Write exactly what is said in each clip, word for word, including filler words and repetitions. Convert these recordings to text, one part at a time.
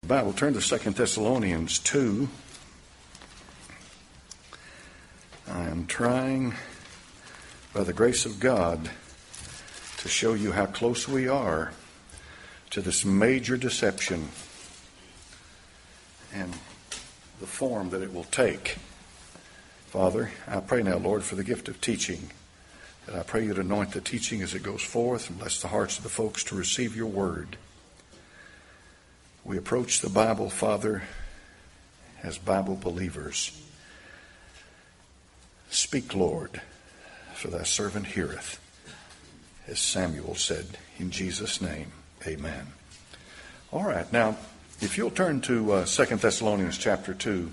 Bible, turn to Second Thessalonians two. I am trying, by the grace of God, to show you how close we are to this major deception and the form that it will take. Father, I pray now, Lord, for the gift of teaching, that I pray you to anoint the teaching as it goes forth and bless the hearts of the folks to receive your word. We approach the Bible, Father, as Bible believers. Speak, Lord, for thy servant heareth. As Samuel said, in Jesus' name, amen. All right, now, if you'll turn to uh, Second Thessalonians chapter two,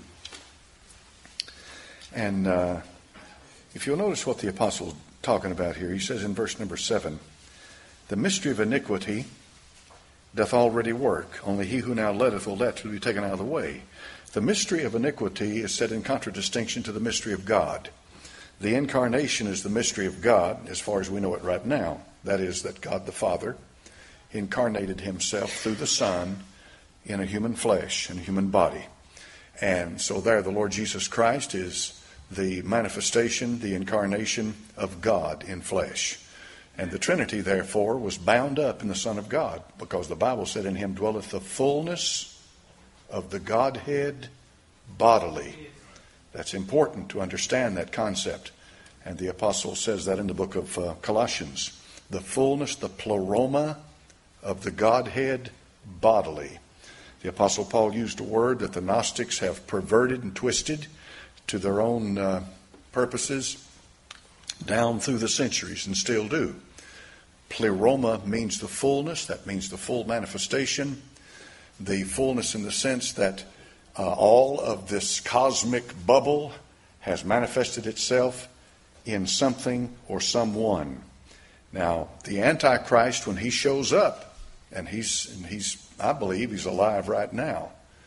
and uh, if you'll notice what the apostle's talking about here, he says in verse number seven, the mystery of iniquity doth already work, only he who now letteth will let to be taken out of the way. The mystery of iniquity is set in contradistinction to the mystery of God. The incarnation is the mystery of God, as far as we know it right now. That is, that God the Father incarnated himself through the Son in a human flesh, in a human body. And so there, the Lord Jesus Christ is the manifestation, the incarnation of God in flesh. And the Trinity, therefore, was bound up in the Son of God, because the Bible said, in him dwelleth the fullness of the Godhead bodily. That's important to understand that concept. And the apostle says that in the book of uh, Colossians. The fullness, the pleroma of the Godhead bodily. The apostle Paul used a word that the Gnostics have perverted and twisted to their own uh, purposes down through the centuries, and still do. Pleroma means the fullness. That means the full manifestation. The fullness in the sense that uh, all of this cosmic bubble has manifested itself in something or someone. Now, the Antichrist, when he shows up, and he's, and he's, I believe he's alive right now,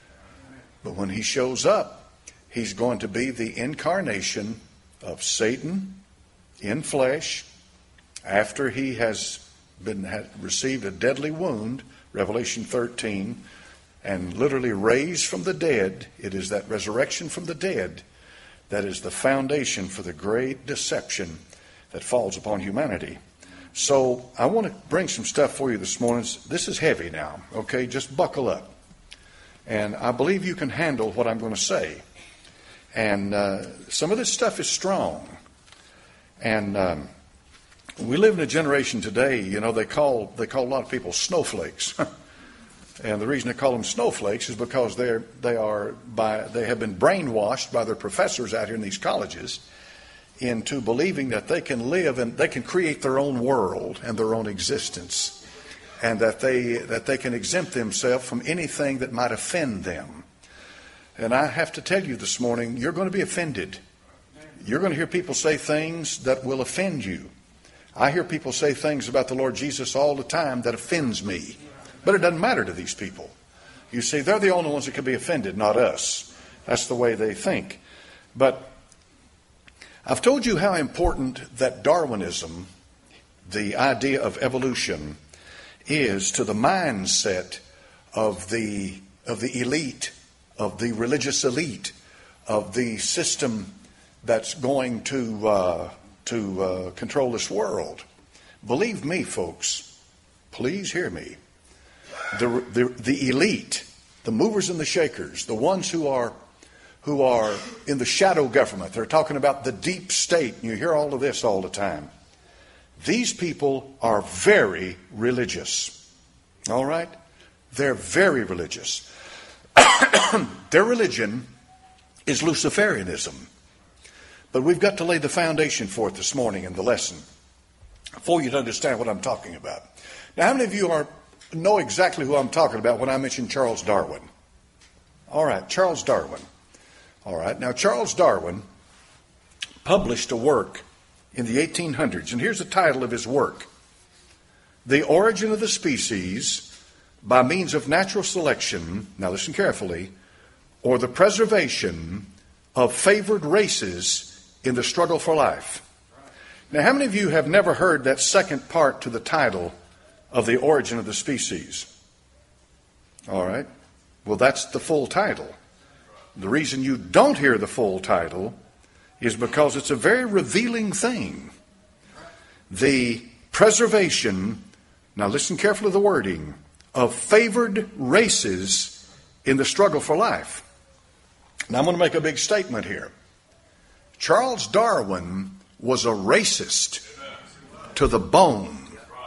but when he shows up, he's going to be the incarnation of Satan in flesh, after he has been had received a deadly wound, Revelation thirteen, and literally raised from the dead. It is that resurrection from the dead that is the foundation for the great deception that falls upon humanity. So I want to bring some stuff for you this morning. This is heavy now, okay? Just buckle up. And I believe you can handle what I'm going to say. And uh, some of this stuff is strong. And um, we live in a generation today, you know, they call they call a lot of people snowflakes. And the reason they call them snowflakes is because they're they are by they have been brainwashed by their professors out here in these colleges into believing that they can live and they can create their own world and their own existence, and that they that they can exempt themselves from anything that might offend them. And I have to tell you this morning, you're going to be offended. You're going to hear people say things that will offend you. I hear people say things about the Lord Jesus all the time that offends me. But it doesn't matter to these people. You see, they're the only ones that can be offended, not us. That's the way they think. But I've told you how important that Darwinism, the idea of evolution, is to the mindset of the of the elite, of the religious elite, of the system that's going to uh, to uh, control this world. Believe me, folks, please hear me. The, the the elite, the movers and the shakers, the ones who are who are in the shadow government, they're talking about the deep state, and you hear all of this all the time. These people are very religious. All right? They're very religious. Their religion is Luciferianism. But we've got to lay the foundation for it this morning in the lesson for you to understand what I'm talking about. Now, how many of you are know exactly who I'm talking about when I mention Charles Darwin? All right, Charles Darwin. All right, now Charles Darwin published a work in the eighteen hundreds, and here's the title of his work: The Origin of the Species by Means of Natural Selection, now listen carefully, or the Preservation of Favored Races in the Struggle for Life. Now, how many of you have never heard that second part to the title of The Origin of the Species? All right. Well, that's the full title. The reason you don't hear the full title is because it's a very revealing thing. The preservation, now listen carefully to the wording, of favored races in the struggle for life. Now I'm going to make a big statement here. Charles Darwin was a racist to the bone.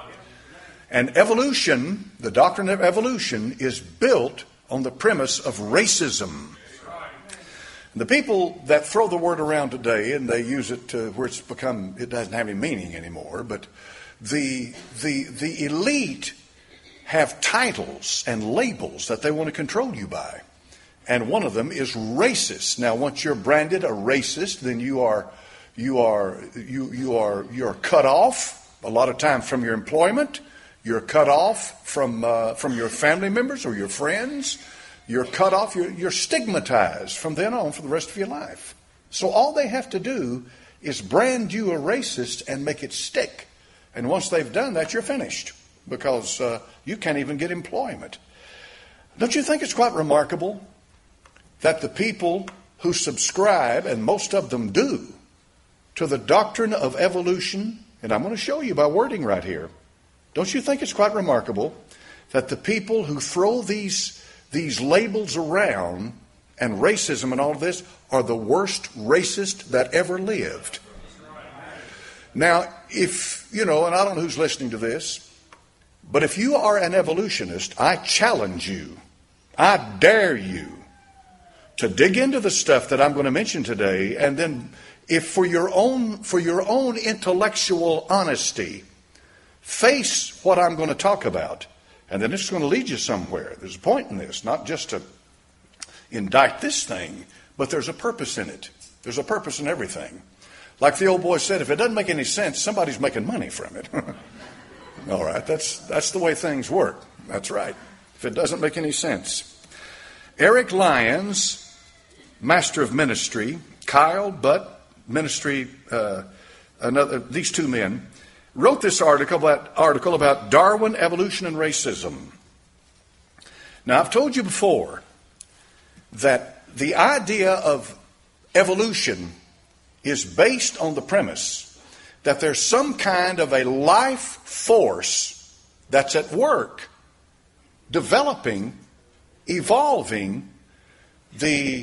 And evolution, the doctrine of evolution, is built on the premise of racism. The people that throw the word around today, and they use it to where it's become, it doesn't have any meaning anymore, but the, the, the elite have titles and labels that they want to control you by. And one of them is racist. Now, once you're branded a racist, then you are, you are, you, you are, you're cut off a lot of times from your employment. You're cut off from, uh, from your family members or your friends. You're cut off, you're, you're stigmatized from then on for the rest of your life. So all they have to do is brand you a racist and make it stick. And once they've done that, you're finished because uh, you can't even get employment. Don't you think it's quite remarkable that the people who subscribe, and most of them do, to the doctrine of evolution, and I'm going to show you by wording right here, don't you think it's quite remarkable that the people who throw these These labels around and racism and all of this are the worst racist that ever lived? Now, if, you know, and I don't know who's listening to this, but if you are an evolutionist, I challenge you, I dare you to dig into the stuff that I'm going to mention today, and then if for your own, for your own intellectual honesty, face what I'm going to talk about. And then it's going to lead you somewhere. There's a point in this, not just to indict this thing, but there's a purpose in it. There's a purpose in everything. Like the old boy said, if it doesn't make any sense, somebody's making money from it. All right, that's that's the way things work. That's right. If it doesn't make any sense. Eric Lyons, master of ministry, Kyle Butt, ministry, uh, another these two men, wrote this article about, article about Darwin, evolution, and racism. Now, I've told you before that the idea of evolution is based on the premise that there's some kind of a life force that's at work, developing, evolving the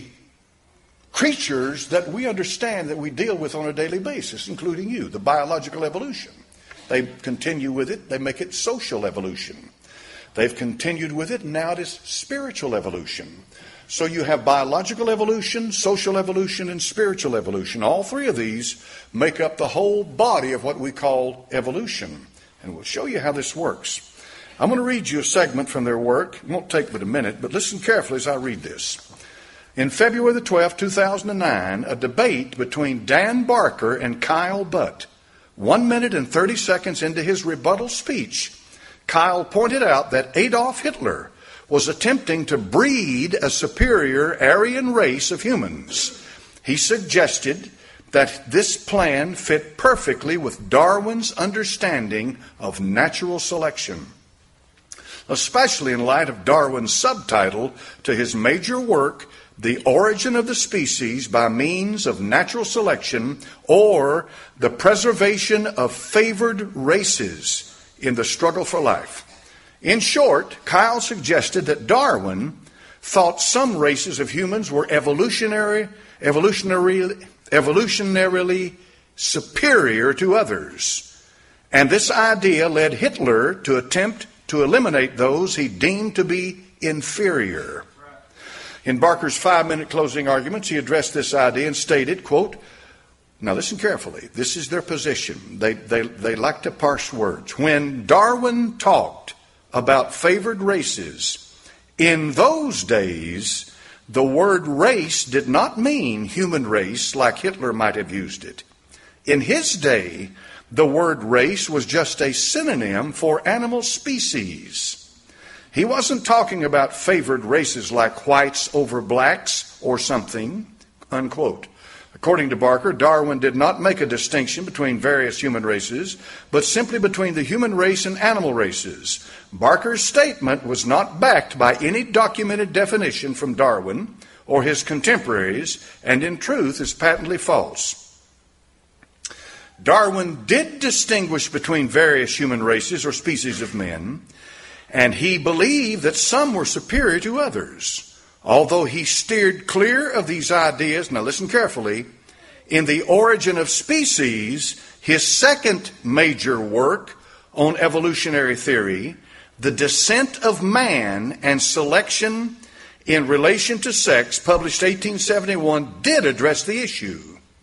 creatures that we understand that we deal with on a daily basis, including you, the biological evolution. They continue with it. They make it social evolution. They've continued with it, and now it is spiritual evolution. So you have biological evolution, social evolution, and spiritual evolution. All three of these make up the whole body of what we call evolution. And we'll show you how this works. I'm going to read you a segment from their work. It won't take but a minute, but listen carefully as I read this. In February the twelfth, two thousand nine, a debate between Dan Barker and Kyle Butt. One minute and thirty seconds into his rebuttal speech, Kyle pointed out that Adolf Hitler was attempting to breed a superior Aryan race of humans. He suggested that this plan fit perfectly with Darwin's understanding of natural selection, especially in light of Darwin's subtitle to his major work, The Origin of the Species by Means of Natural Selection, or The Preservation of Favored Races in the Struggle for Life. In short, Kyle suggested that Darwin thought some races of humans were evolutionary, evolutionary, evolutionarily superior to others. And this idea led Hitler to attempt to eliminate those he deemed to be inferior. In Barker's five-minute closing arguments, he addressed this idea and stated, quote, now listen carefully, this is their position. They, they, they like to parse words. When Darwin talked about favored races, in those days, the word race did not mean human race like Hitler might have used it. In his day, the word race was just a synonym for animal species. He wasn't talking about favored races like whites over blacks or something, unquote. According to Barker, Darwin did not make a distinction between various human races, but simply between the human race and animal races. Barker's statement was not backed by any documented definition from Darwin or his contemporaries, and in truth is patently false. Darwin did distinguish between various human races or species of men, and he believed that some were superior to others. Although he steered clear of these ideas, now listen carefully, in The Origin of Species, his second major work on evolutionary theory, The Descent of Man and Selection in Relation to Sex, published eighteen seventy-one, did address the issue.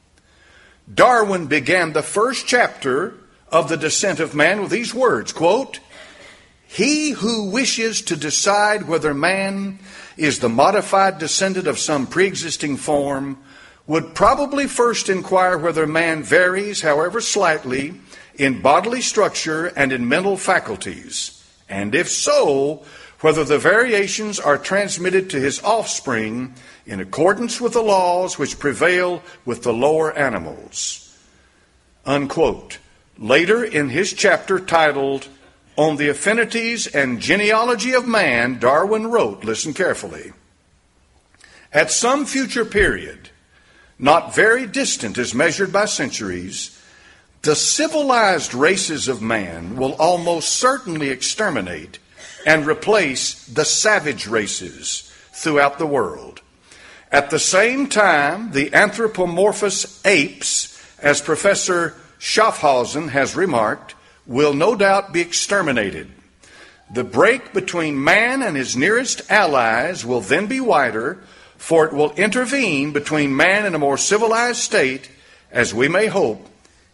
Darwin began the first chapter of The Descent of Man with these words, quote, "He who wishes to decide whether man is the modified descendant of some pre-existing form would probably first inquire whether man varies, however slightly, in bodily structure and in mental faculties, and if so, whether the variations are transmitted to his offspring in accordance with the laws which prevail with the lower animals." Unquote. Later in his chapter titled On the Affinities and Genealogy of Man, Darwin wrote, listen carefully, "At some future period, not very distant as measured by centuries, the civilized races of man will almost certainly exterminate and replace the savage races throughout the world. At the same time, the anthropomorphous apes, as Professor Schaffhausen has remarked, will no doubt be exterminated. The break between man and his nearest allies will then be wider, for it will intervene between man and a more civilized state, as we may hope,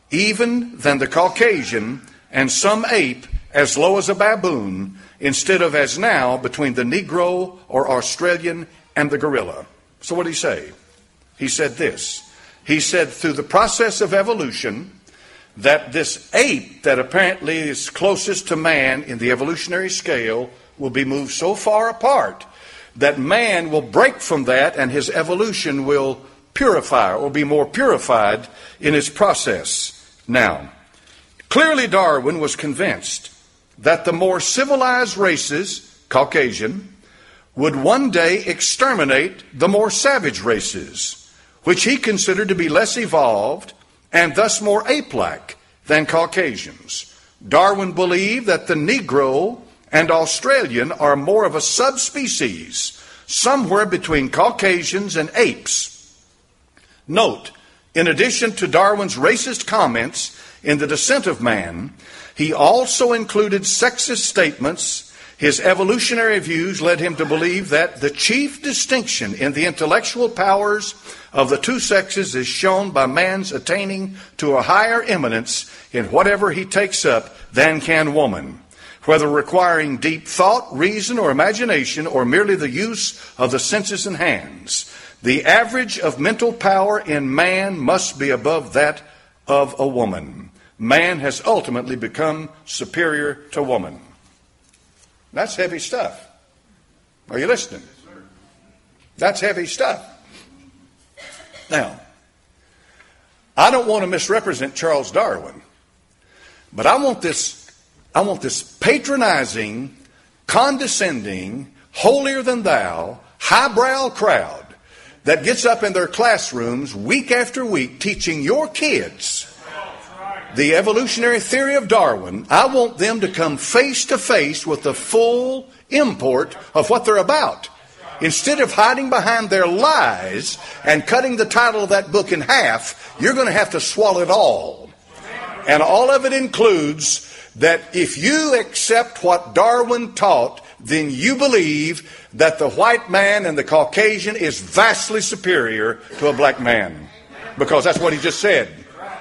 even than the Caucasian and some ape as low as a baboon, instead of as now between the Negro or Australian and the gorilla." So what did he say? He said this. He said through the process of evolution, that this ape that apparently is closest to man in the evolutionary scale will be moved so far apart that man will break from that and his evolution will purify or be more purified in its process. Now, clearly Darwin was convinced that the more civilized races, Caucasian, would one day exterminate the more savage races, which he considered to be less evolved and thus more ape-like than Caucasians. Darwin believed that the Negro and Australian are more of a subspecies, somewhere between Caucasians and apes. Note, in addition to Darwin's racist comments in The Descent of Man, he also included sexist statements. His evolutionary views led him to believe that the chief distinction in the intellectual powers of the two sexes is shown by man's attaining to a higher eminence in whatever he takes up than can woman, whether requiring deep thought, reason, or imagination, or merely the use of the senses and hands. The average of mental power in man must be above that of a woman. Man has ultimately become superior to woman. That's heavy stuff. Are you listening? That's heavy stuff. Now, I don't want to misrepresent Charles Darwin, but I want this, I want this patronizing, condescending, holier than thou, highbrow crowd that gets up in their classrooms week after week teaching your kids the evolutionary theory of Darwin. I want them to come face to face with the full import of what they're about. Instead of hiding behind their lies and cutting the title of that book in half, you're going to have to swallow it all. And all of it includes that if you accept what Darwin taught, then you believe that the white man and the Caucasian is vastly superior to a black man. Because that's what he just said.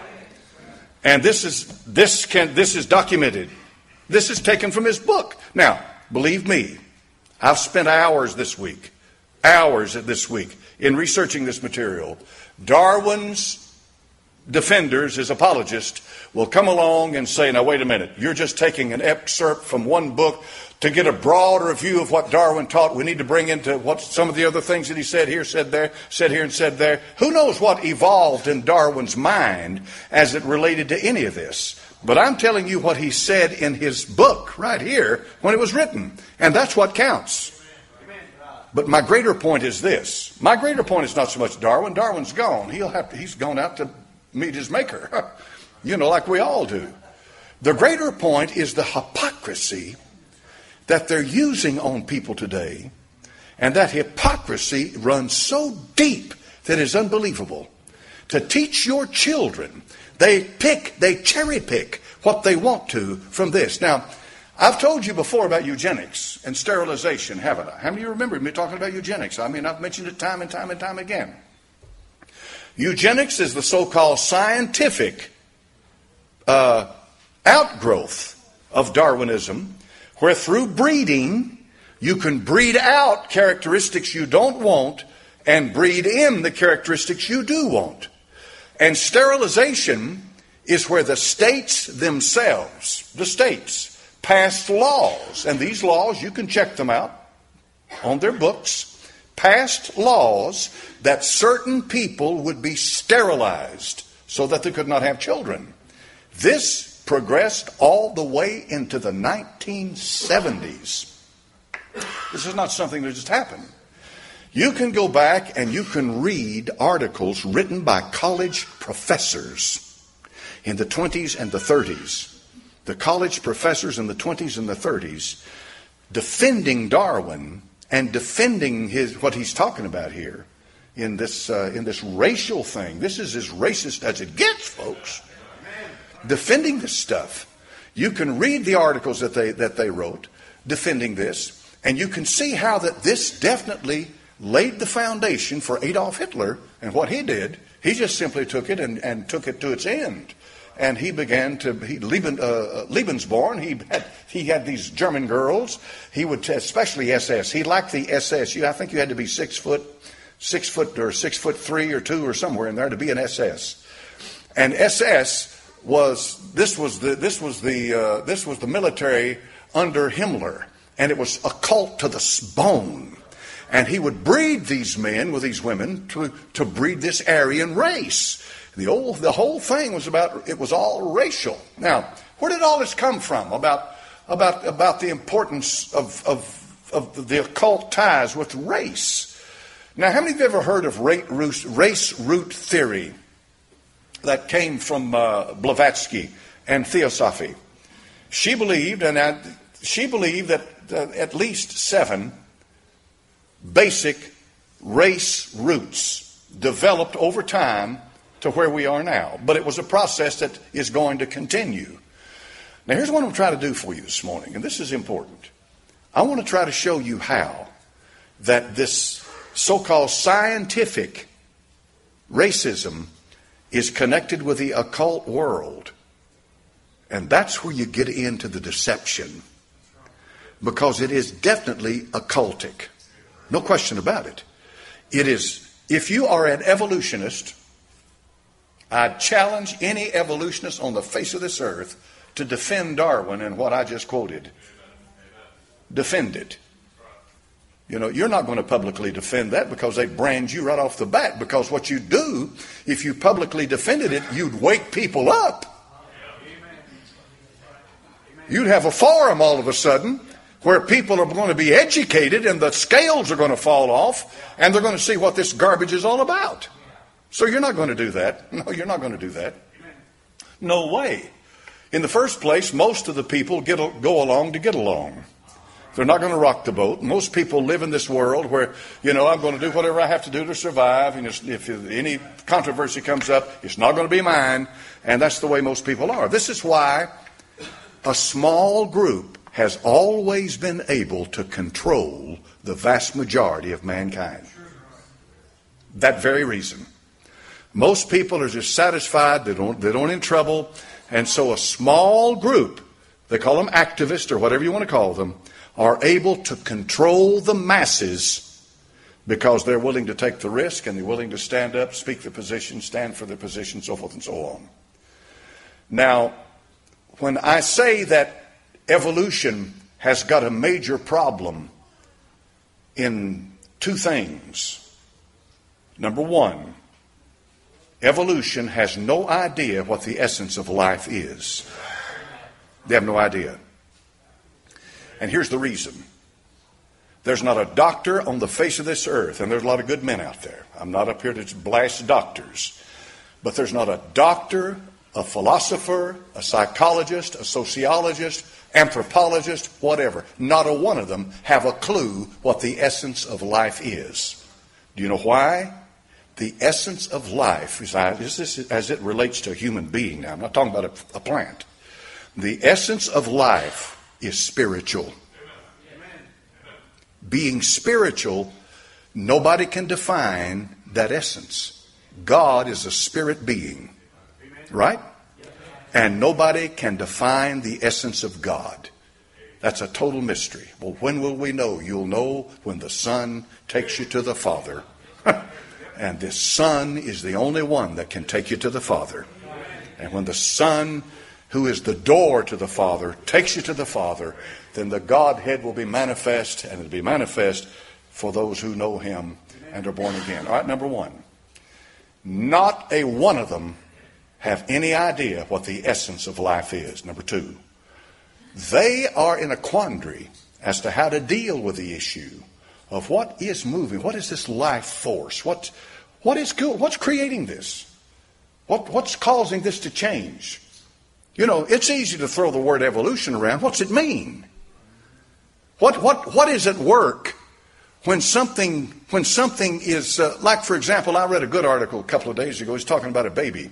And this is this can this is documented. This is taken from his book. Now, believe me, I've spent hours this week, hours this week in researching this material. Darwin's defenders, his apologists, will come along and say, now wait a minute, you're just taking an excerpt from one book to get a broader view of what Darwin taught. We need to bring into what some of the other things that he said here, said there, said here, and said there. Who knows what evolved in Darwin's mind as it related to any of this? But I'm telling you what he said in his book right here when it was written. And that's what counts. But my greater point is this. My greater point is not so much Darwin. Darwin's gone. He'll have to, he's gone out to meet his maker. You know, like we all do. The greater point is the hypocrisy that they're using on people today. And that hypocrisy runs so deep that it's unbelievable. To teach your children, they pick, they cherry pick what they want to from this. Now, I've told you before about eugenics and sterilization, haven't I? How many of you remember me talking about eugenics? I mean, I've mentioned it time and time and time again. Eugenics is the so-called scientific uh, outgrowth of Darwinism, where through breeding, you can breed out characteristics you don't want and breed in the characteristics you do want. And sterilization is where the states themselves, the states, passed laws, and these laws, you can check them out on their books, passed laws that certain people would be sterilized so that they could not have children. This progressed all the way into the nineteen seventies. This is not something that just happened. You can go back and you can read articles written by college professors in the twenties and the thirties. The college professors in the twenties and the thirties defending Darwin and defending his what he's talking about here in this uh, in this racial thing. This is as racist as it gets, folks. Defending this stuff. You can read the articles that they that they wrote defending this, and you can see how that this definitely laid the foundation for Adolf Hitler and what he did. He just simply took it and, and took it to its end. And he began to, he, Leben, uh, Lebensborn, he had, he had these German girls. He would, t- especially S S. He liked the S S. You, I think you had to be six foot, six foot or six foot three or two or somewhere in there to be an S S. And S S was, this was the, this was the, uh, this was the military under Himmler. And it was a cult to the bone. And he would breed these men with these women to, to breed this Aryan race. The old, the whole thing was about, it was all racial. Now, where did all this come from about, about, about the importance of, of, of the occult ties with race? Now, how many of you ever heard of race, race root theory that came from uh, Blavatsky and Theosophy? She believed, and I, she believed that uh, at least seven basic race roots developed over time to where we are now. But it was a process that is going to continue. Now, here's what I'm trying to do for you this morning, and this is important. I want to try to show you how that this so-called scientific racism is connected with the occult world. And that's where you get into the deception. Because it is definitely occultic. No question about it. It is, if you are an evolutionist, I challenge any evolutionist on the face of this earth to defend Darwin and what I just quoted. Defend it. You know, you're not going to publicly defend that because they brand you right off the bat. Because what you do, if you publicly defended it, you'd wake people up. You'd have a forum all of a sudden where people are going to be educated and the scales are going to fall off and they're going to see what this garbage is all about. So you're not going to do that. No, you're not going to do that. No way. In the first place, most of the people get, go along to get along. They're not going to rock the boat. Most people live in this world where, you know, I'm going to do whatever I have to do to survive. And if any controversy comes up, it's not going to be mine. And that's the way most people are. This is why a small group has always been able to control the vast majority of mankind. That very reason. Most people are just satisfied, they don't, they don't in trouble. And so a small group, they call them activists or whatever you want to call them, are able to control the masses because they're willing to take the risk and they're willing to stand up, speak the position, stand for their position, so forth and so on. Now, when I say that evolution has got a major problem in two things. Number one, evolution has no idea what the essence of life is. They have no idea. And here's the reason. There's not a doctor on the face of this earth, and there's a lot of good men out there. I'm not up here to blast doctors. But there's not a doctor, a philosopher, a psychologist, a sociologist, anthropologist, whatever. Not a one of them have a clue what the essence of life is. Do you know why? The essence of life, is as it relates to a human being now, I'm not talking about a, a plant. The essence of life is spiritual. Being spiritual, nobody can define that essence. God is a spirit being, right? And nobody can define the essence of God. That's a total mystery. Well, when will we know? You'll know when the Son takes you to the Father. And this Son is the only one that can take you to the Father. And when the Son, who is the door to the Father, takes you to the Father, then the Godhead will be manifest, and it'll be manifest for those who know Him and are born again. All right, number one. Not a one of them have any idea what the essence of life is. Number two. They are in a quandary as to how to deal with the issue of what is moving. What is this life force? What, what is good? What's creating this? What, what's causing this to change? You know, it's easy to throw the word evolution around. What's it mean? What, what, what is at work when something, when something is, uh, like, for example, I read a good article a couple of days ago. He's talking about a baby.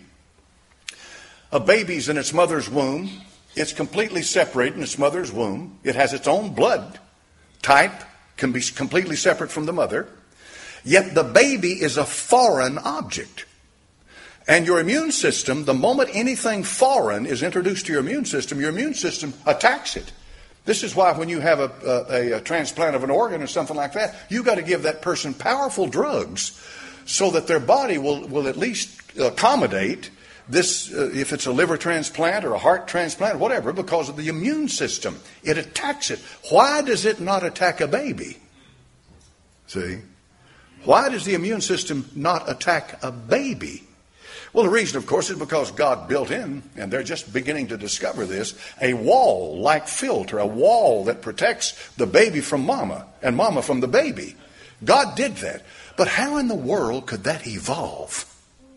A baby's in its mother's womb. It's completely separated in its mother's womb. It has its own blood type, can be completely separate from the mother. Yet the baby is a foreign object. And your immune system, the moment anything foreign is introduced to your immune system, your immune system attacks it. This is why when you have a, a, a transplant of an organ or something like that, you've got to give that person powerful drugs so that their body will, will at least accommodate this, uh, if it's a liver transplant or a heart transplant or whatever, because of the immune system. It attacks it. Why does it not attack a baby? See? Why does the immune system not attack a baby? Well, the reason, of course, is because God built in, and they're just beginning to discover this, a wall-like filter, a wall that protects the baby from mama and mama from the baby. God did that. But how in the world could that evolve?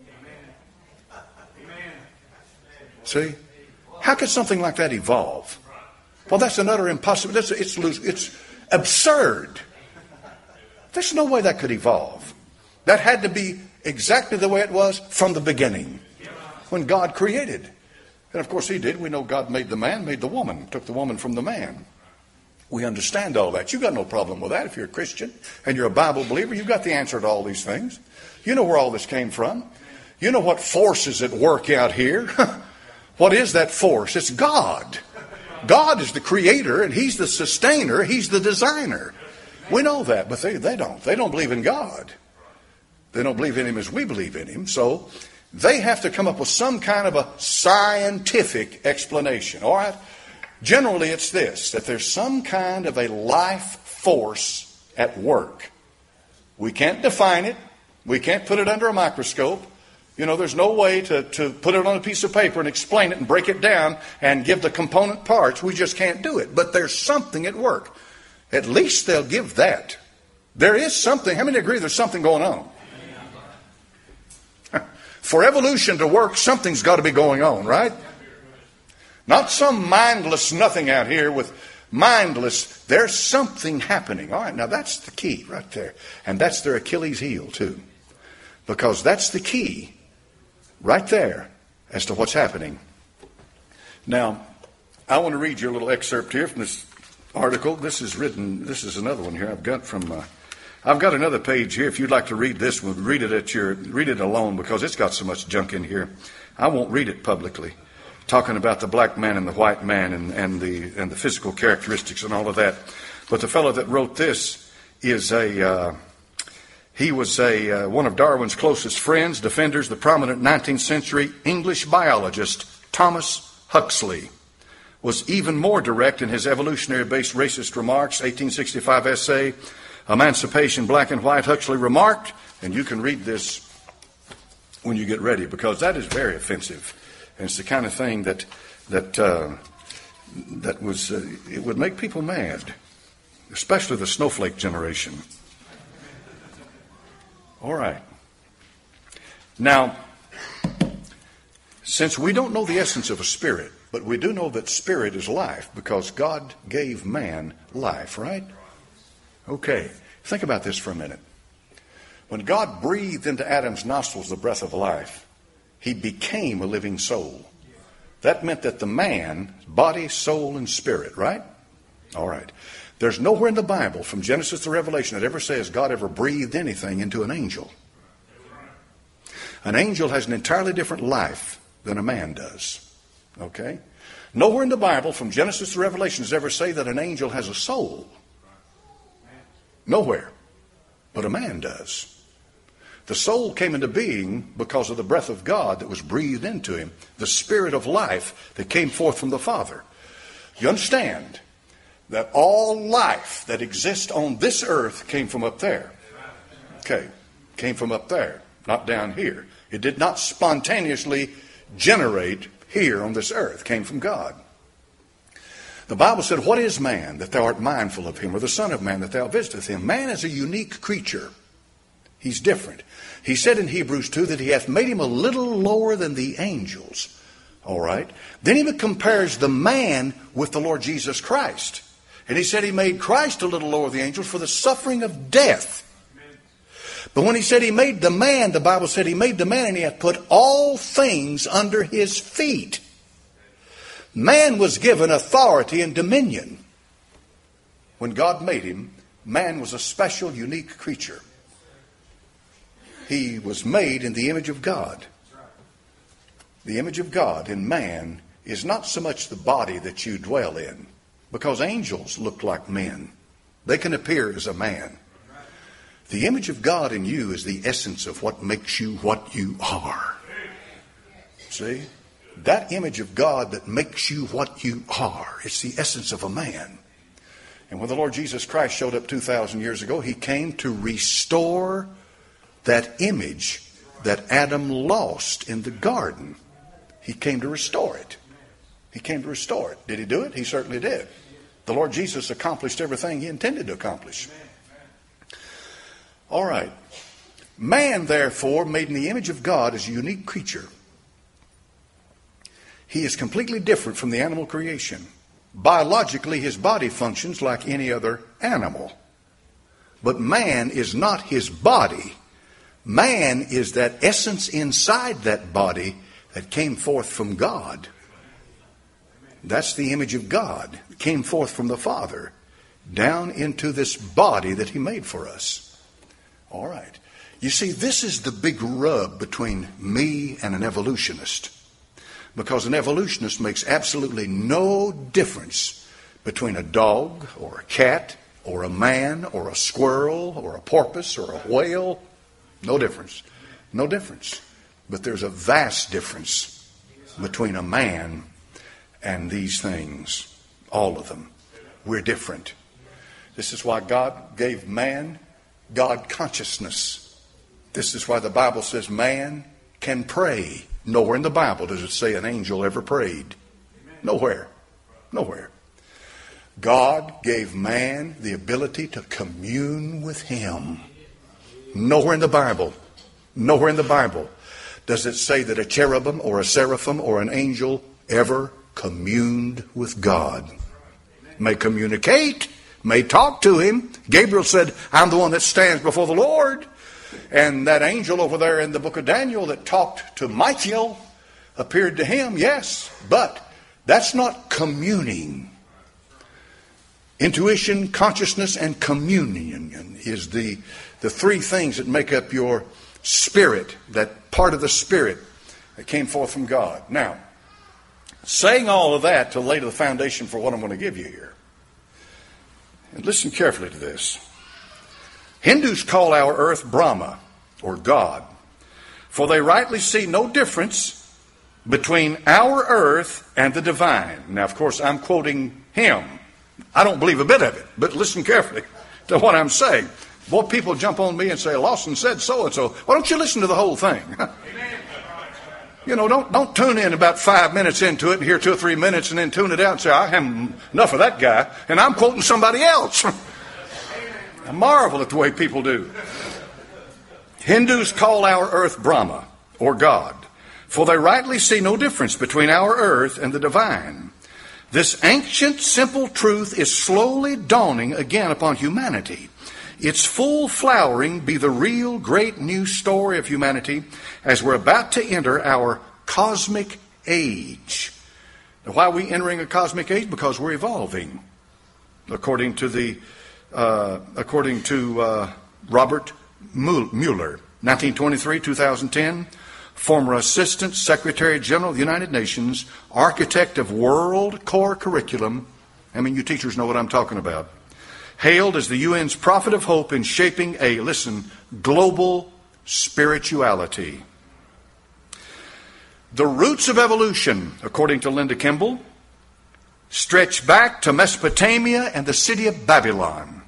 See? How could something like that evolve? Well, that's an utter impossibility. It's, it's, it's absurd. There's no way that could evolve. That had to be exactly the way it was from the beginning, when God created. And of course He did. We know God made the man, made the woman, took the woman from the man. We understand all that. You've got no problem with that if you're a Christian and you're a Bible believer. You've got the answer to all these things. You know where all this came from. You know what force is at work out here. What is that force? It's God. God is the creator, and He's the sustainer. He's the designer. We know that, but they, they don't. They don't believe in God. They don't believe in Him as we believe in Him. So they have to come up with some kind of a scientific explanation. All right? Generally, it's this, that there's some kind of a life force at work. We can't define it. We can't put it under a microscope. You know, there's no way to, to put it on a piece of paper and explain it and break it down and give the component parts. We just can't do it. But there's something at work. At least they'll give that. There is something. How many agree there's something going on? For evolution to work, something's got to be going on, right? Not some mindless nothing out here with mindless. There's something happening. All right, now that's the key right there. And that's their Achilles heel, too. Because that's the key right there as to what's happening. Now, I want to read you a little excerpt here from this article. This is written, this is another one here I've got from, uh, I've got another page here. If you'd like to read this one, read it at your, read it alone, because it's got so much junk in here. I won't read it publicly. Talking about the black man and the white man and, and the and the physical characteristics and all of that. But the fellow that wrote this is a uh, He was a uh, one of Darwin's closest friends, defenders, the prominent nineteenth century English biologist Thomas Huxley was even more direct in his evolutionary-based racist remarks. eighteen sixty-five essay, Emancipation, Black and White. Huxley remarked, and you can read this when you get ready, because that is very offensive. And it's the kind of thing that that uh, that was uh, it would make people mad, especially the snowflake generation. All right. Now, since we don't know the essence of a spirit, but we do know that spirit is life because God gave man life, right? Okay. Think about this for a minute. When God breathed into Adam's nostrils the breath of life, he became a living soul. That meant that the man, body, soul, and spirit, right? All right. There's nowhere in the Bible, from Genesis to Revelation, that ever says God ever breathed anything into an angel. An angel has an entirely different life than a man does. Okay? Nowhere in the Bible, from Genesis to Revelation, does ever say that an angel has a soul. Nowhere. But a man does. The soul came into being because of the breath of God that was breathed into him, the spirit of life that came forth from the Father. You understand that all life that exists on this earth came from up there. Okay, came from up there, not down here. It did not spontaneously generate here on this earth. It came from God. The Bible said, what is man that thou art mindful of him, or the son of man that thou visitest him? Man is a unique creature. He's different. He said in Hebrews two that he hath made him a little lower than the angels. All right. Then he compares the man with the Lord Jesus Christ. And he said he made Christ a little lower than the angels for the suffering of death. But when he said he made the man, the Bible said he made the man and he hath put all things under his feet. Man was given authority and dominion. When God made him, man was a special, unique creature. He was made in the image of God. The image of God in man is not so much the body that you dwell in, because angels look like men. They can appear as a man. The image of God in you is the essence of what makes you what you are. See? That image of God that makes you what you are, it's the essence of a man. And when the Lord Jesus Christ showed up two thousand years ago, he came to restore that image that Adam lost in the garden. He came to restore it. He came to restore it. Did he do it? He certainly did. The Lord Jesus accomplished everything he intended to accomplish. All right. Man, therefore, made in the image of God, is a unique creature. He is completely different from the animal creation. Biologically, his body functions like any other animal. But man is not his body. Man is that essence inside that body that came forth from God. That's the image of God. It came forth from the Father down into this body that he made for us. All right. You see, this is the big rub between me and an evolutionist. Because an evolutionist makes absolutely no difference between a dog or a cat or a man or a squirrel or a porpoise or a whale. No difference. No difference. But there's a vast difference between a man and these things. All of them. We're different. This is why God gave man God consciousness. This is why the Bible says man can pray. Nowhere in the Bible does it say an angel ever prayed. Nowhere. Nowhere. God gave man the ability to commune with him. Nowhere in the Bible. Nowhere in the Bible does it say that a cherubim or a seraphim or an angel ever communed with God. May communicate, may talk to him. Gabriel said, I'm the one that stands before the Lord. And that angel over there in the book of Daniel that talked to Michael appeared to him, yes, but that's not communing. Intuition, consciousness, and communion is the, the three things that make up your spirit, that part of the spirit that came forth from God. Now, saying all of that to lay the foundation for what I'm going to give you here. And listen carefully to this. Hindus call our earth Brahma, or God, for they rightly see no difference between our earth and the divine. Now, of course, I'm quoting him. I don't believe a bit of it, but listen carefully to what I'm saying. Boy, people jump on me and say, Lawson said so-and-so. Why don't you listen to the whole thing? You know, don't don't tune in about five minutes into it and hear two or three minutes and then tune it out and say, I have enough of that guy, and I'm quoting somebody else. I marvel at the way people do. Hindus call our earth Brahma, or God, for they rightly see no difference between our earth and the divine. This ancient, simple truth is slowly dawning again upon humanity. Its full flowering be the real great new story of humanity as we're about to enter our cosmic age. Now, why are we entering a cosmic age? Because we're evolving. According to the, uh, according to uh, Robert Mueller, nineteen twenty-three to two thousand ten, former Assistant Secretary General of the United Nations, architect of World Core Curriculum. I mean, you teachers know what I'm talking about. Hailed as the U N's prophet of hope in shaping a, listen, global spirituality. The roots of evolution, according to Linda Kimball, stretch back to Mesopotamia and the city of Babylon.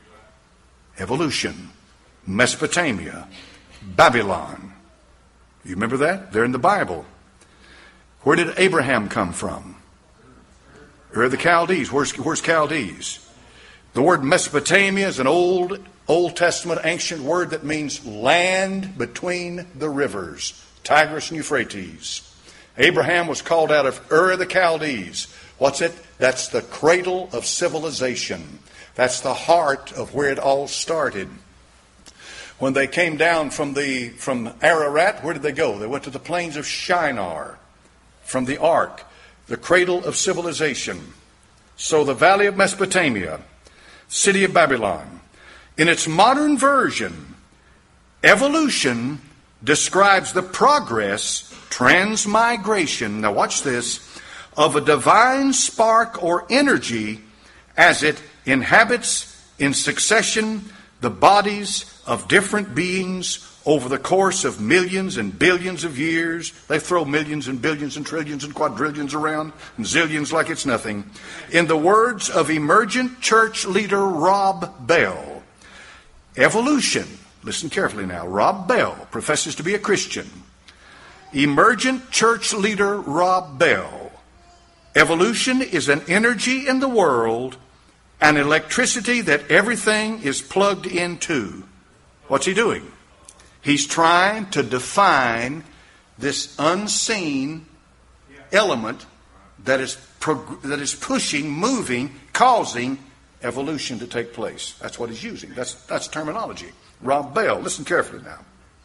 Evolution, Mesopotamia, Babylon. You remember that? They're in the Bible. Where did Abraham come from? Where are the Chaldees? Where's, where's Chaldees? The word Mesopotamia is an old, Old Testament ancient word that means land between the rivers, Tigris and Euphrates. Abraham was called out of Ur of the Chaldees. What's it? That's the cradle of civilization. That's the heart of where it all started. When they came down from the from Ararat, where did they go? They went to the plains of Shinar from the ark, the cradle of civilization. So the valley of Mesopotamia, city of Babylon. In its modern version, evolution describes the progress, transmigration, now watch this, of a divine spark or energy as it inhabits in succession the bodies of different beings over the course of millions and billions of years. They throw millions and billions and trillions and quadrillions around and zillions like it's nothing. In the words of emergent church leader Rob Bell, evolution, listen carefully now, Rob Bell professes to be a Christian. Emergent church leader Rob Bell, evolution is an energy in the world, an electricity that everything is plugged into. What's he doing? He's trying to define this unseen element that is prog- that is pushing, moving, causing evolution to take place. That's what he's using. That's that's terminology. Rob Bell, listen carefully now.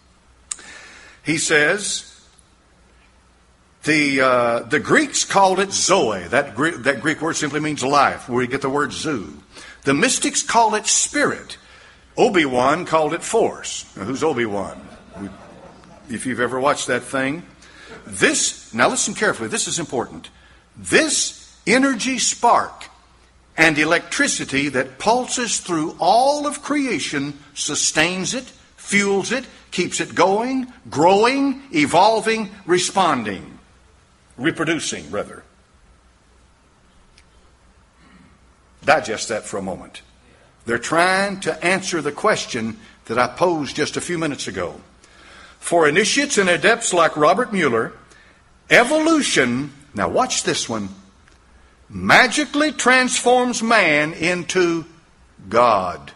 He says the uh, the Greeks called it Zoe. That Greek, that Greek word simply means life, where you get the word zoo. The mystics call it spirit. Obi-Wan called it force. Now, who's Obi-Wan? If you've ever watched that thing. This, now listen carefully, this is important. This energy spark and electricity that pulses through all of creation sustains it, fuels it, keeps it going, growing, evolving, responding, reproducing, rather. Digest that for a moment. They're trying to answer the question that I posed just a few minutes ago. For initiates and adepts like Robert Mueller, evolution, now watch this one, magically transforms man into God.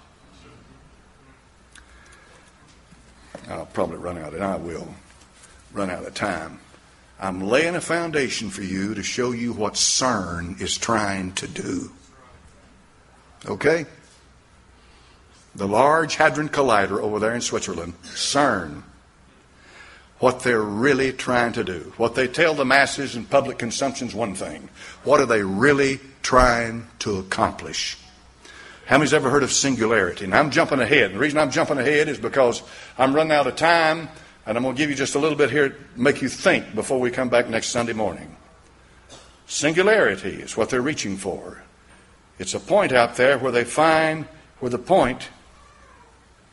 I'll probably run out, and I will run out of time. I'm laying a foundation for you to show you what CERN is trying to do. Okay? The Large Hadron Collider over there in Switzerland, CERN, what they're really trying to do. What they tell the masses in public consumption is one thing. What are they really trying to accomplish? How many's ever heard of singularity? And I'm jumping ahead. The reason I'm jumping ahead is because I'm running out of time, and I'm going to give you just a little bit here to make you think before we come back next Sunday morning. Singularity is what they're reaching for. It's a point out there where they find where the point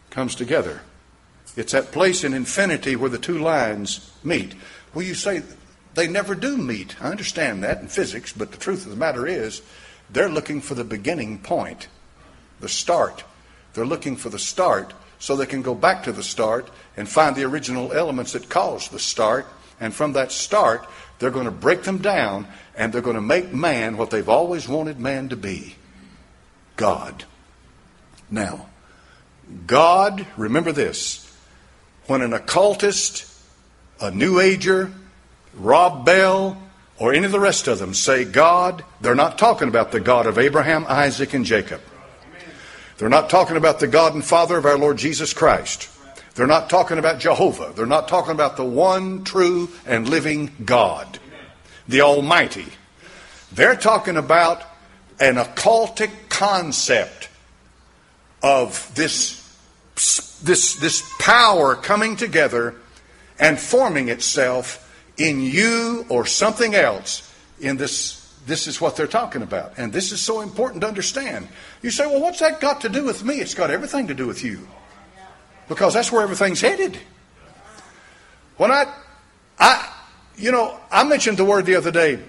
comes together. It's that place in infinity where the two lines meet. Well, you say they never do meet. I understand that in physics, but the truth of the matter is they're looking for the beginning point, the start. They're looking for the start so they can go back to the start and find the original elements that caused the start. And from that start, they're going to break them down and they're going to make man what they've always wanted man to be, God. Now, God, remember this, when an occultist, a New Ager, Rob Bell, or any of the rest of them say God, they're not talking about the God of Abraham, Isaac, and Jacob. They're not talking about the God and Father of our Lord Jesus Christ. They're not talking about Jehovah. They're not talking about the one true and living God, the Almighty. They're talking about an occultic concept of this, this, this power coming together and forming itself in you or something else. In this, this is what they're talking about. And this is so important to understand. You say, well, what's that got to do with me? It's got everything to do with you. Because that's where everything's headed. When I, I, you know, I mentioned the word the other day,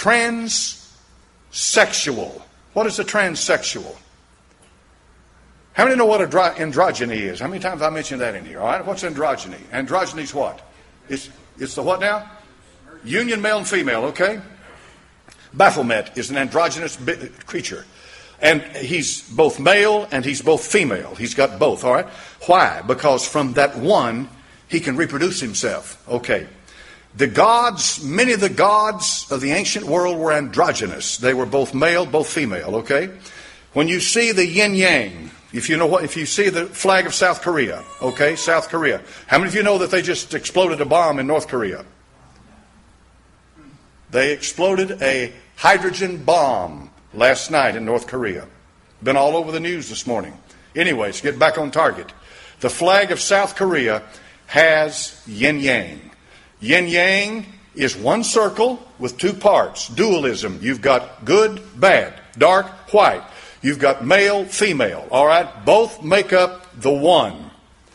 transsexual. What is a transsexual? How many know what androgyny is? How many times have I mentioned that in here? All right, what's androgyny? Androgyny is what? It's, it's the what now? Union male and female, okay? Baphomet is an androgynous creature. And he's both male and he's both female. He's got both, all right? Why? Because from that one, he can reproduce himself. Okay. The gods, many of the gods of the ancient world were androgynous. They were both male, both female, okay? When you see the yin-yang, if you know what, if you see the flag of South Korea, okay, South Korea. How many of you know that they just exploded a bomb in North Korea? They exploded a hydrogen bomb last night in North Korea. Been all over the news this morning. Anyways, get back on target. The flag of South Korea has yin-yang. Yin-yang is one circle with two parts. Dualism. You've got good, bad, dark, white. You've got male, female. All right? Both make up the one.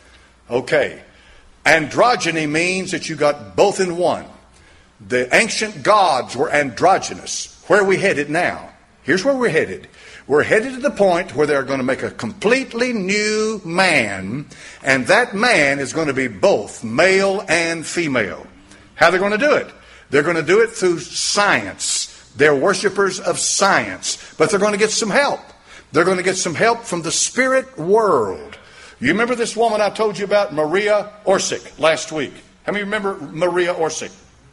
Okay. Androgyny means that you got both in one. The ancient gods were androgynous. Where are we headed now? Here's where we're headed. We're headed to the point where they're going to make a completely new man, and that man is going to be both male and female. How are they going to do it? They're going to do it through science. They're worshipers of science, but they're going to get some help. They're going to get some help from the spirit world. You remember this woman I told you about, Maria Orsic, last week? How many remember Maria Orsic?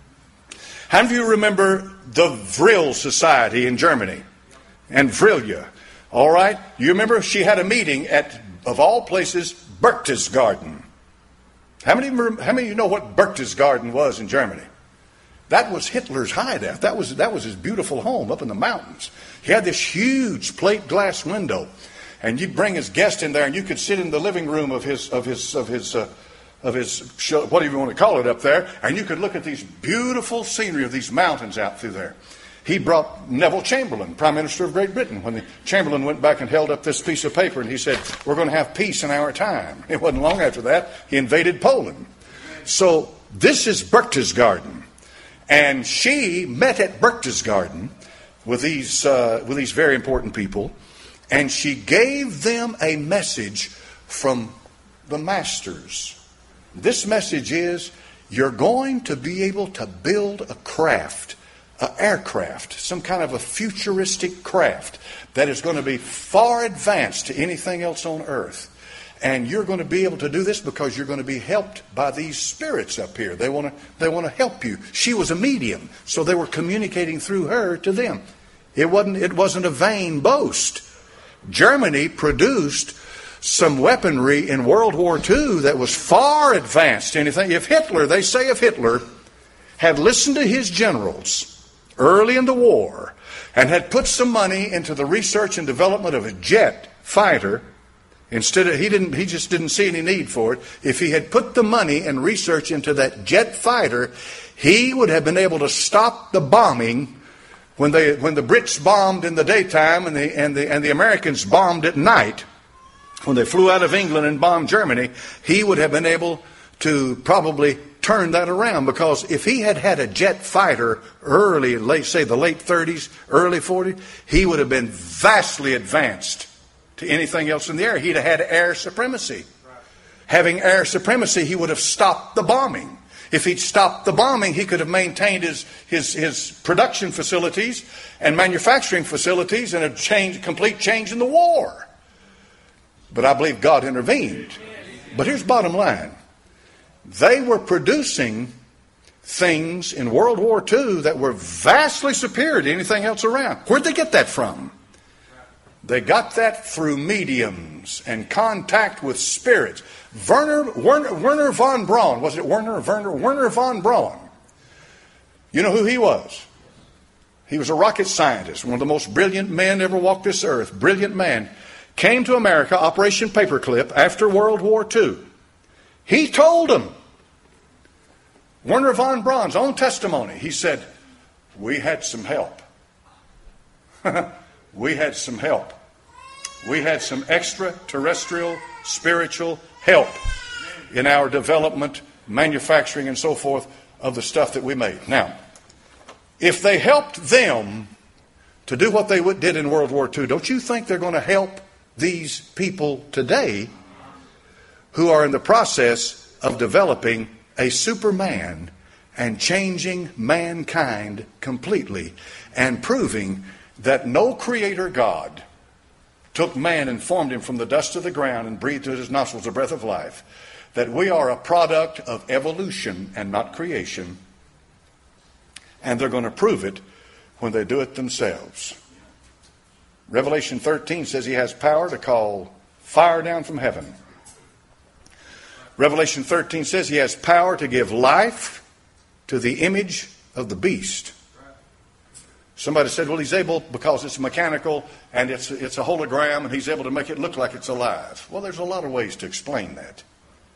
How many of you remember the Vril Society in Germany? And Vrilja. All right? You remember she had a meeting at, of all places, Berchtesgaden. How many, how many of you know what Berchtesgaden was in Germany? That was Hitler's hideout. That was, that was his beautiful home up in the mountains. He had this huge plate glass window. And you'd bring his guest in there and you could sit in the living room of his, of his, of his, uh, of his, show, whatever you want to call it up there. And you could look at these beautiful scenery of these mountains out through there. He brought Neville Chamberlain, Prime Minister of Great Britain, when the Chamberlain went back and held up this piece of paper and he said, we're going to have peace in our time. It wasn't long after that, he invaded Poland. So this is Berchtesgaden. And she met at Berchtesgaden with these, uh, with these very important people, and she gave them a message from the masters. This message is, you're going to be able to build a craft, an aircraft, some kind of a futuristic craft that is going to be far advanced to anything else on earth. And you're going to be able to do this because you're going to be helped by these spirits up here. They want to, they want to help you. She was a medium, so they were communicating through her to them. It wasn't, it wasn't a vain boast. Germany produced some weaponry in World War Two that was far advanced to anything. If Hitler, they say if Hitler had listened to his generals early in the war and had put some money into the research and development of a jet fighter, instead of, he didn't, he just didn't see any need for it. If he had put the money and research into that jet fighter, he would have been able to stop the bombing when they, when the Brits bombed in the daytime and the, and the, and the Americans bombed at night. when they flew out of England and bombed Germany, he would have been able to probably turn that around, because if he had had a jet fighter early, late, say the late thirties, early forties, he would have been vastly advanced to anything else in the air. He'd have had air supremacy. Having air supremacy, he would have stopped the bombing. If he'd stopped the bombing, he could have maintained his, his, his production facilities and manufacturing facilities and a change, complete change in the war. But I believe God intervened. But here's bottom line. They were producing things in World War Two that were vastly superior to anything else around. Where'd they get that from? They got that through mediums and contact with spirits. Werner, Werner, Werner von Braun, was it Werner, Werner, Werner von Braun? You know who he was? He was a rocket scientist, one of the most brilliant men ever walked this earth. Brilliant man. Came to America, Operation Paperclip, after World War Two. He told them, Werner von Braun's own testimony, he said, we had some help. We had some help. We had some extraterrestrial spiritual help in our development, manufacturing, and so forth of the stuff that we made. Now, if they helped them to do what they did in World War Two, don't you think they're going to help these people today who are in the process of developing a Superman and changing mankind completely and proving that no creator God took man and formed him from the dust of the ground and breathed into his nostrils the breath of life, that we are a product of evolution and not creation, and they're going to prove it when they do it themselves. Revelation thirteen says he has power to call fire down from heaven. Revelation thirteen says he has power to give life to the image of the beast. Somebody said, well, he's able, because it's mechanical and it's, it's a hologram, and he's able to make it look like it's alive. Well, there's a lot of ways to explain that.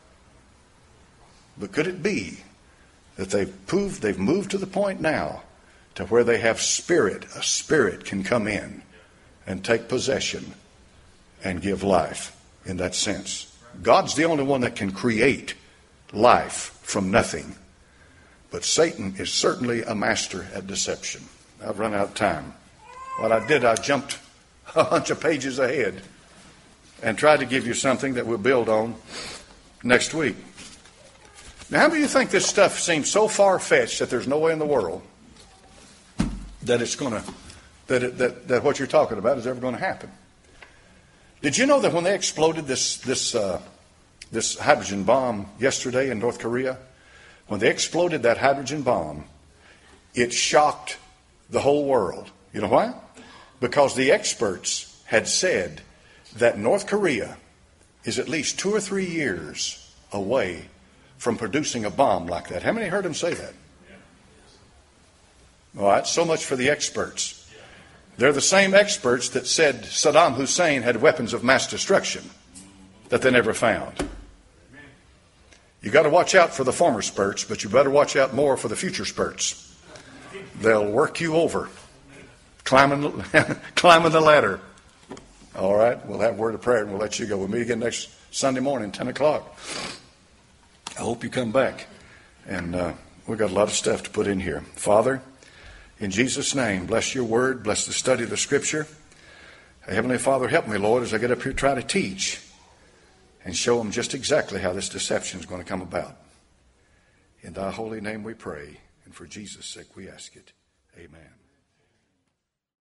But could it be that they've proved, they've moved to the point now to where they have spirit, a spirit can come in and take possession and give life in that sense? God's the only one that can create life from nothing. But Satan is certainly a master at deception. I've run out of time. What I did, I jumped a bunch of pages ahead and tried to give you something that we'll build on next week. Now, how many of you think this stuff seems so far-fetched that there's no way in the world that it's going to, that, it, that that what you're talking about is ever going to happen? Did you know that when they exploded this this uh, this hydrogen bomb yesterday in North Korea, when they exploded that hydrogen bomb, it shocked the whole world. You know why? Because the experts had said that North Korea is at least two or three years away from producing a bomb like that. How many heard them say that? All right, so much for the experts. They're the same experts that said Saddam Hussein had weapons of mass destruction that they never found. You got to watch out for the former spurts, but you better watch out more for the future spurts. They'll work you over, climbing, climbing the ladder. All right, we'll have a word of prayer and we'll let you go. We'll meet again next Sunday morning, ten o'clock. I hope you come back. And uh, we've got a lot of stuff to put in here. Father, in Jesus' name, bless your word, bless the study of the Scripture. Heavenly Father, help me, Lord, as I get up here try to teach and show them just exactly how this deception is going to come about. In thy holy name we pray, and for Jesus' sake we ask it. Amen.